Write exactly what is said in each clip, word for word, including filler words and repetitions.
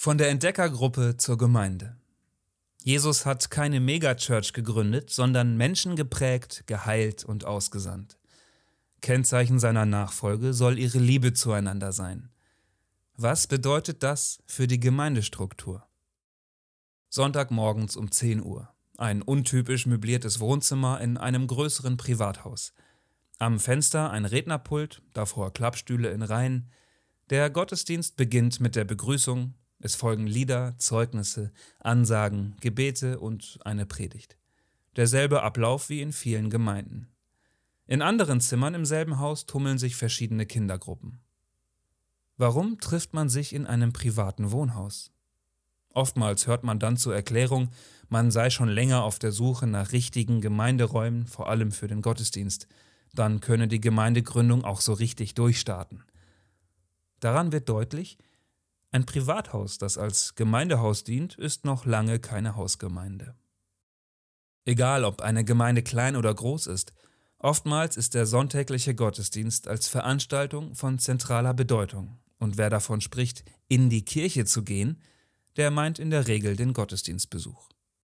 Von der Entdeckergruppe zur Gemeinde. Jesus hat keine Megachurch gegründet, sondern Menschen geprägt, geheilt und ausgesandt. Kennzeichen seiner Nachfolge soll ihre Liebe zueinander sein. Was bedeutet das für die Gemeindestruktur? Sonntagmorgens um zehn Uhr. Ein untypisch möbliertes Wohnzimmer in einem größeren Privathaus. Am Fenster ein Rednerpult, davor Klappstühle in Reihen. Der Gottesdienst beginnt mit der Begrüßung. Es folgen Lieder, Zeugnisse, Ansagen, Gebete und eine Predigt. Derselbe Ablauf wie in vielen Gemeinden. In anderen Zimmern im selben Haus tummeln sich verschiedene Kindergruppen. Warum trifft man sich in einem privaten Wohnhaus? Oftmals hört man dann zur Erklärung, man sei schon länger auf der Suche nach richtigen Gemeinderäumen, vor allem für den Gottesdienst. Dann könne die Gemeindegründung auch so richtig durchstarten. Daran wird deutlich, ein Privathaus, das als Gemeindehaus dient, ist noch lange keine Hausgemeinde. Egal, ob eine Gemeinde klein oder groß ist, oftmals ist der sonntägliche Gottesdienst als Veranstaltung von zentraler Bedeutung. Und wer davon spricht, in die Kirche zu gehen, der meint in der Regel den Gottesdienstbesuch.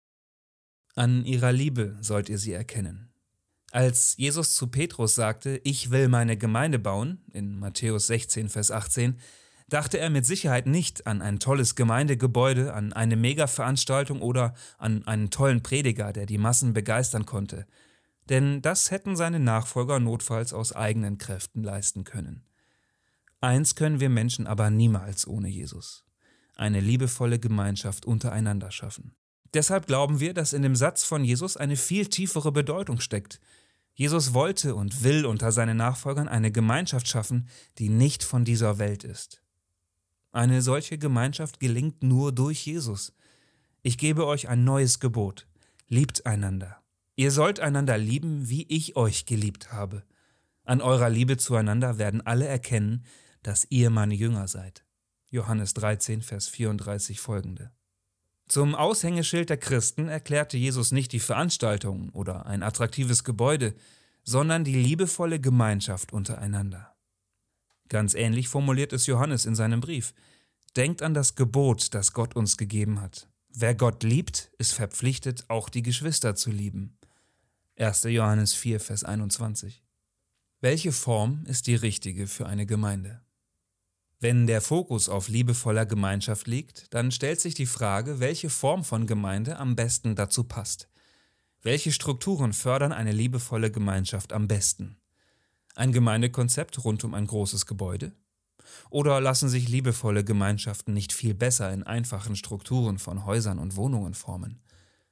An ihrer Liebe sollt ihr sie erkennen. Als Jesus zu Petrus sagte, ich will meine Gemeinde bauen, in Matthäus sechzehn, Vers achtzehn, dachte er mit Sicherheit nicht an ein tolles Gemeindegebäude, an eine Mega-Veranstaltung oder an einen tollen Prediger, der die Massen begeistern konnte. Denn das hätten seine Nachfolger notfalls aus eigenen Kräften leisten können. Eins können wir Menschen aber niemals ohne Jesus: eine liebevolle Gemeinschaft untereinander schaffen. Deshalb glauben wir, dass in dem Satz von Jesus eine viel tiefere Bedeutung steckt. Jesus wollte und will unter seinen Nachfolgern eine Gemeinschaft schaffen, die nicht von dieser Welt ist. Eine solche Gemeinschaft gelingt nur durch Jesus. Ich gebe euch ein neues Gebot: Liebt einander. Ihr sollt einander lieben, wie ich euch geliebt habe. An eurer Liebe zueinander werden alle erkennen, dass ihr meine Jünger seid. Johannes dreizehn, Vers vierunddreißig folgende. Zum Aushängeschild der Christen erklärte Jesus nicht die Veranstaltung oder ein attraktives Gebäude, sondern die liebevolle Gemeinschaft untereinander. Ganz ähnlich formuliert es Johannes in seinem Brief. Denkt an das Gebot, das Gott uns gegeben hat. Wer Gott liebt, ist verpflichtet, auch die Geschwister zu lieben. erster Johannes vier, Vers einundzwanzig. Welche Form ist die richtige für eine Gemeinde? Wenn der Fokus auf liebevoller Gemeinschaft liegt, dann stellt sich die Frage, welche Form von Gemeinde am besten dazu passt. Welche Strukturen fördern eine liebevolle Gemeinschaft am besten? Ein Gemeindekonzept rund um ein großes Gebäude? Oder lassen sich liebevolle Gemeinschaften nicht viel besser in einfachen Strukturen von Häusern und Wohnungen formen?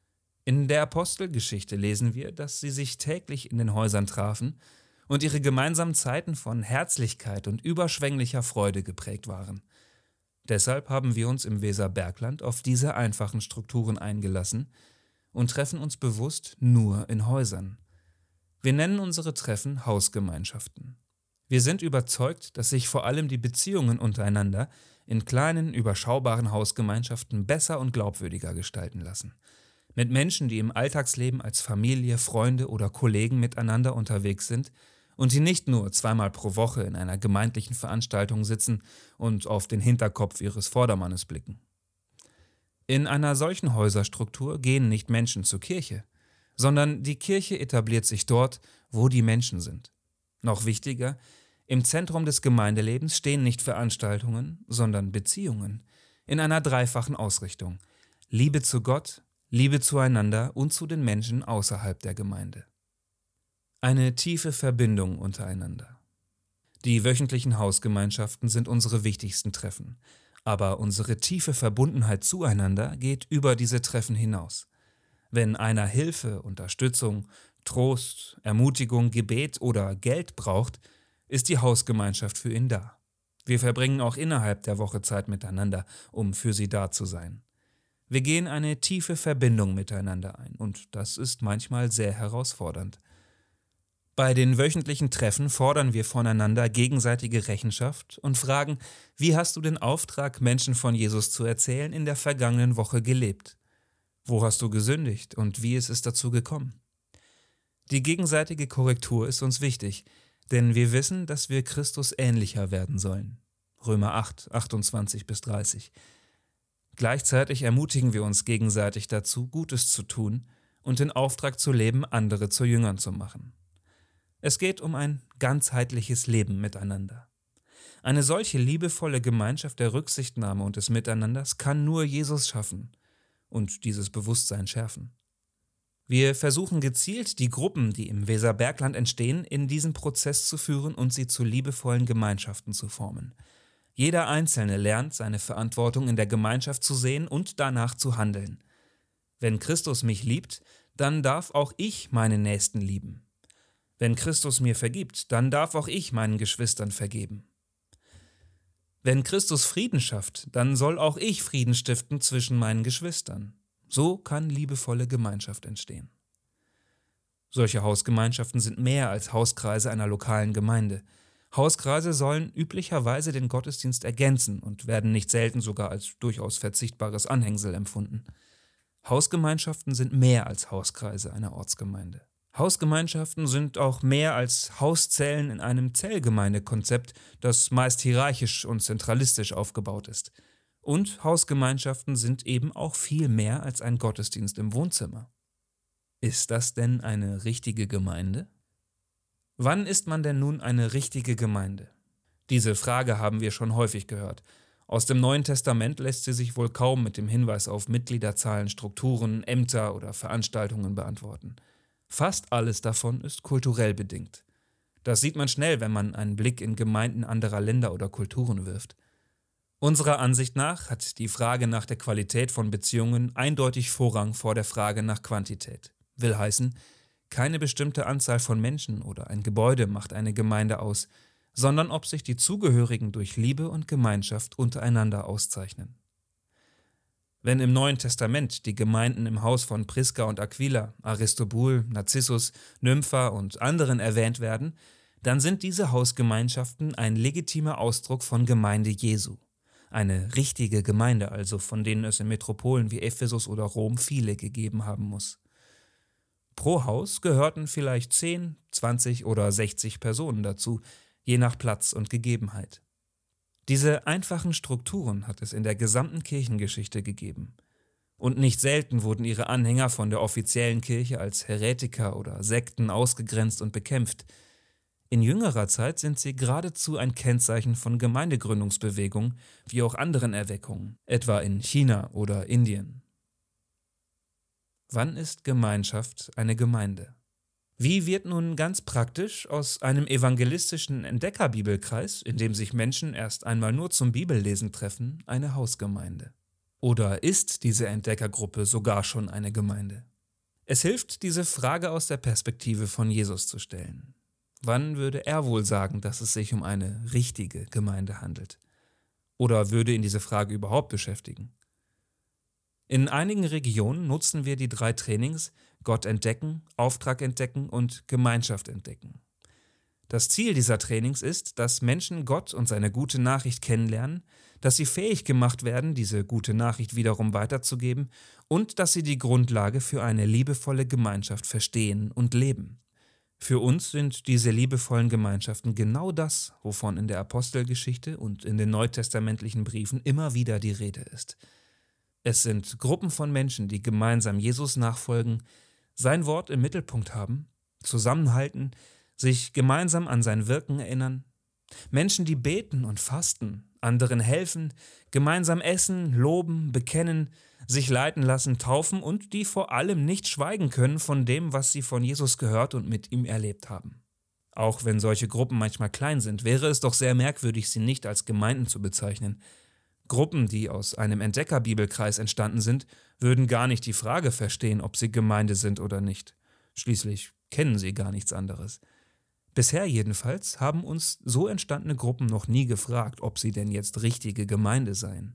In der Apostelgeschichte lesen wir, dass sie sich täglich in den Häusern trafen und ihre gemeinsamen Zeiten von Herzlichkeit und überschwänglicher Freude geprägt waren. Deshalb haben wir uns im Weserbergland auf diese einfachen Strukturen eingelassen und treffen uns bewusst nur in Häusern. Wir nennen unsere Treffen Hausgemeinschaften. Wir sind überzeugt, dass sich vor allem die Beziehungen untereinander in kleinen, überschaubaren Hausgemeinschaften besser und glaubwürdiger gestalten lassen. Mit Menschen, die im Alltagsleben als Familie, Freunde oder Kollegen miteinander unterwegs sind und die nicht nur zweimal pro Woche in einer gemeindlichen Veranstaltung sitzen und auf den Hinterkopf ihres Vordermannes blicken. In einer solchen Häuserstruktur gehen nicht Menschen zur Kirche, sondern die Kirche etabliert sich dort, wo die Menschen sind. Noch wichtiger, im Zentrum des Gemeindelebens stehen nicht Veranstaltungen, sondern Beziehungen in einer dreifachen Ausrichtung: Liebe zu Gott, Liebe zueinander und zu den Menschen außerhalb der Gemeinde. Eine tiefe Verbindung untereinander. Die wöchentlichen Hausgemeinschaften sind unsere wichtigsten Treffen, aber unsere tiefe Verbundenheit zueinander geht über diese Treffen hinaus. Wenn einer Hilfe, Unterstützung, Trost, Ermutigung, Gebet oder Geld braucht, ist die Hausgemeinschaft für ihn da. Wir verbringen auch innerhalb der Woche Zeit miteinander, um für sie da zu sein. Wir gehen eine tiefe Verbindung miteinander ein und das ist manchmal sehr herausfordernd. Bei den wöchentlichen Treffen fordern wir voneinander gegenseitige Rechenschaft und fragen, wie hast du den Auftrag, Menschen von Jesus zu erzählen, in der vergangenen Woche gelebt? Wo hast du gesündigt und wie ist es dazu gekommen? Die gegenseitige Korrektur ist uns wichtig, denn wir wissen, dass wir Christus ähnlicher werden sollen. Römer acht, achtundzwanzig bis dreißig. Gleichzeitig ermutigen wir uns gegenseitig dazu, Gutes zu tun und den Auftrag zu leben, andere zu Jüngern zu machen. Es geht um ein ganzheitliches Leben miteinander. Eine solche liebevolle Gemeinschaft der Rücksichtnahme und des Miteinanders kann nur Jesus schaffen und dieses Bewusstsein schärfen. Wir versuchen gezielt, die Gruppen, die im Weserbergland entstehen, in diesen Prozess zu führen und sie zu liebevollen Gemeinschaften zu formen. Jeder Einzelne lernt, seine Verantwortung in der Gemeinschaft zu sehen und danach zu handeln. Wenn Christus mich liebt, dann darf auch ich meine Nächsten lieben. Wenn Christus mir vergibt, dann darf auch ich meinen Geschwistern vergeben. Wenn Christus Frieden schafft, dann soll auch ich Frieden stiften zwischen meinen Geschwistern. So kann liebevolle Gemeinschaft entstehen. Solche Hausgemeinschaften sind mehr als Hauskreise einer lokalen Gemeinde. Hauskreise sollen üblicherweise den Gottesdienst ergänzen und werden nicht selten sogar als durchaus verzichtbares Anhängsel empfunden. Hausgemeinschaften sind mehr als Hauskreise einer Ortsgemeinde. Hausgemeinschaften sind auch mehr als Hauszellen in einem Zellgemeindekonzept, das meist hierarchisch und zentralistisch aufgebaut ist. Und Hausgemeinschaften sind eben auch viel mehr als ein Gottesdienst im Wohnzimmer. Ist das denn eine richtige Gemeinde? Wann ist man denn nun eine richtige Gemeinde? Diese Frage haben wir schon häufig gehört. Aus dem Neuen Testament lässt sie sich wohl kaum mit dem Hinweis auf Mitgliederzahlen, Strukturen, Ämter oder Veranstaltungen beantworten. Fast alles davon ist kulturell bedingt. Das sieht man schnell, wenn man einen Blick in Gemeinden anderer Länder oder Kulturen wirft. Unserer Ansicht nach hat die Frage nach der Qualität von Beziehungen eindeutig Vorrang vor der Frage nach Quantität. Will heißen, keine bestimmte Anzahl von Menschen oder ein Gebäude macht eine Gemeinde aus, sondern ob sich die Zugehörigen durch Liebe und Gemeinschaft untereinander auszeichnen. Wenn im Neuen Testament die Gemeinden im Haus von Priska und Aquila, Aristobul, Narzissus, Nympha und anderen erwähnt werden, dann sind diese Hausgemeinschaften ein legitimer Ausdruck von Gemeinde Jesu. Eine richtige Gemeinde also, von denen es in Metropolen wie Ephesus oder Rom viele gegeben haben muss. Pro Haus gehörten vielleicht zehn, zwanzig oder sechzig Personen dazu, je nach Platz und Gegebenheit. Diese einfachen Strukturen hat es in der gesamten Kirchengeschichte gegeben. Und nicht selten wurden ihre Anhänger von der offiziellen Kirche als Häretiker oder Sekten ausgegrenzt und bekämpft. In jüngerer Zeit sind sie geradezu ein Kennzeichen von Gemeindegründungsbewegungen wie auch anderen Erweckungen, etwa in China oder Indien. Wann ist Gemeinschaft eine Gemeinde? Wie wird nun ganz praktisch aus einem evangelistischen Entdeckerbibelkreis, in dem sich Menschen erst einmal nur zum Bibellesen treffen, eine Hausgemeinde? Oder ist diese Entdeckergruppe sogar schon eine Gemeinde? Es hilft, diese Frage aus der Perspektive von Jesus zu stellen. Wann würde er wohl sagen, dass es sich um eine richtige Gemeinde handelt? Oder würde ihn diese Frage überhaupt beschäftigen? In einigen Regionen nutzen wir die drei Trainings Gott entdecken, Auftrag entdecken und Gemeinschaft entdecken. Das Ziel dieser Trainings ist, dass Menschen Gott und seine gute Nachricht kennenlernen, dass sie fähig gemacht werden, diese gute Nachricht wiederum weiterzugeben und dass sie die Grundlage für eine liebevolle Gemeinschaft verstehen und leben. Für uns sind diese liebevollen Gemeinschaften genau das, wovon in der Apostelgeschichte und in den neutestamentlichen Briefen immer wieder die Rede ist. Es sind Gruppen von Menschen, die gemeinsam Jesus nachfolgen, sein Wort im Mittelpunkt haben, zusammenhalten, sich gemeinsam an sein Wirken erinnern. Menschen, die beten und fasten, anderen helfen, gemeinsam essen, loben, bekennen, sich leiten lassen, taufen und die vor allem nicht schweigen können von dem, was sie von Jesus gehört und mit ihm erlebt haben. Auch wenn solche Gruppen manchmal klein sind, wäre es doch sehr merkwürdig, sie nicht als Gemeinden zu bezeichnen. Gruppen, die aus einem Entdeckerbibelkreis entstanden sind, würden gar nicht die Frage verstehen, ob sie Gemeinde sind oder nicht. Schließlich kennen sie gar nichts anderes. Bisher jedenfalls haben uns so entstandene Gruppen noch nie gefragt, ob sie denn jetzt richtige Gemeinde seien.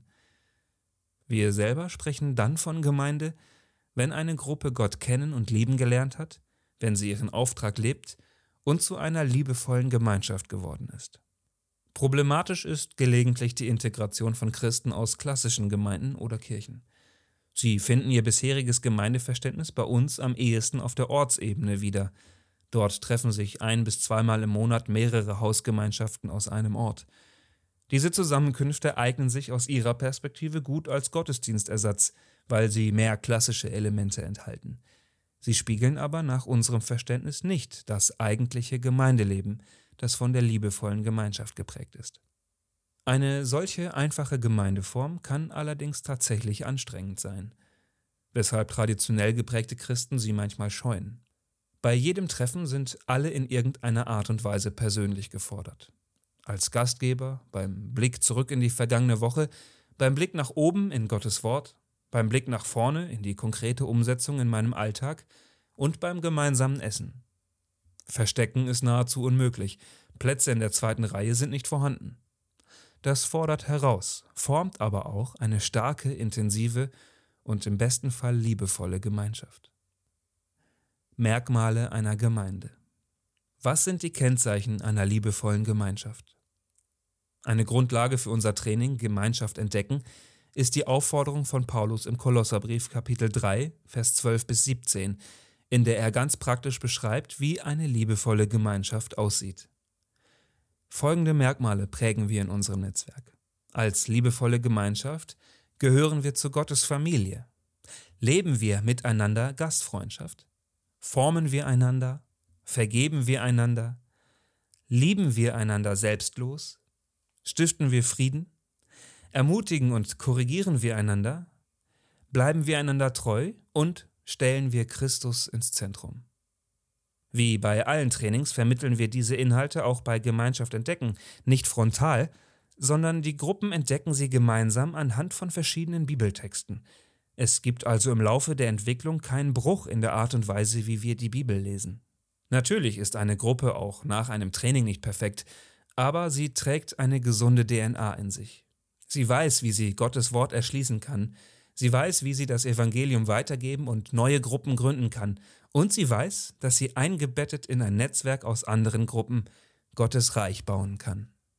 Wir selber sprechen dann von Gemeinde, wenn eine Gruppe Gott kennen und lieben gelernt hat, wenn sie ihren Auftrag lebt und zu einer liebevollen Gemeinschaft geworden ist. Problematisch ist gelegentlich die Integration von Christen aus klassischen Gemeinden oder Kirchen. Sie finden ihr bisheriges Gemeindeverständnis bei uns am ehesten auf der Ortsebene wieder. Dort treffen sich ein- bis zweimal im Monat mehrere Hausgemeinschaften aus einem Ort. Diese Zusammenkünfte eignen sich aus ihrer Perspektive gut als Gottesdienstersatz, weil sie mehr klassische Elemente enthalten. Sie spiegeln aber nach unserem Verständnis nicht das eigentliche Gemeindeleben, das von der liebevollen Gemeinschaft geprägt ist. Eine solche einfache Gemeindeform kann allerdings tatsächlich anstrengend sein, weshalb traditionell geprägte Christen sie manchmal scheuen. Bei jedem Treffen sind alle in irgendeiner Art und Weise persönlich gefordert. Als Gastgeber, beim Blick zurück in die vergangene Woche, beim Blick nach oben in Gottes Wort, beim Blick nach vorne in die konkrete Umsetzung in meinem Alltag und beim gemeinsamen Essen. Verstecken ist nahezu unmöglich, Plätze in der zweiten Reihe sind nicht vorhanden. Das fordert heraus, formt aber auch eine starke, intensive und im besten Fall liebevolle Gemeinschaft. Merkmale einer Gemeinde. Was sind die Kennzeichen einer liebevollen Gemeinschaft? Eine Grundlage für unser Training Gemeinschaft entdecken ist die Aufforderung von Paulus im Kolosserbrief Kapitel drei, Vers zwölf bis siebzehn, in der er ganz praktisch beschreibt, wie eine liebevolle Gemeinschaft aussieht. Folgende Merkmale prägen wir in unserem Netzwerk. Als liebevolle Gemeinschaft gehören wir zu Gottes Familie. Leben wir miteinander Gastfreundschaft? Formen wir einander? Vergeben wir einander? Lieben wir einander selbstlos? Stiften wir Frieden? Ermutigen und korrigieren wir einander? Bleiben wir einander treu? Und stellen wir Christus ins Zentrum? Wie bei allen Trainings vermitteln wir diese Inhalte auch bei Gemeinschaft entdecken, nicht frontal, sondern die Gruppen entdecken sie gemeinsam anhand von verschiedenen Bibeltexten. Es gibt also im Laufe der Entwicklung keinen Bruch in der Art und Weise, wie wir die Bibel lesen. Natürlich ist eine Gruppe auch nach einem Training nicht perfekt, aber sie trägt eine gesunde D N A in sich. Sie weiß, wie sie Gottes Wort erschließen kann, sie weiß, wie sie das Evangelium weitergeben und neue Gruppen gründen kann, und sie weiß, dass sie eingebettet in ein Netzwerk aus anderen Gruppen Gottes Reich bauen kann.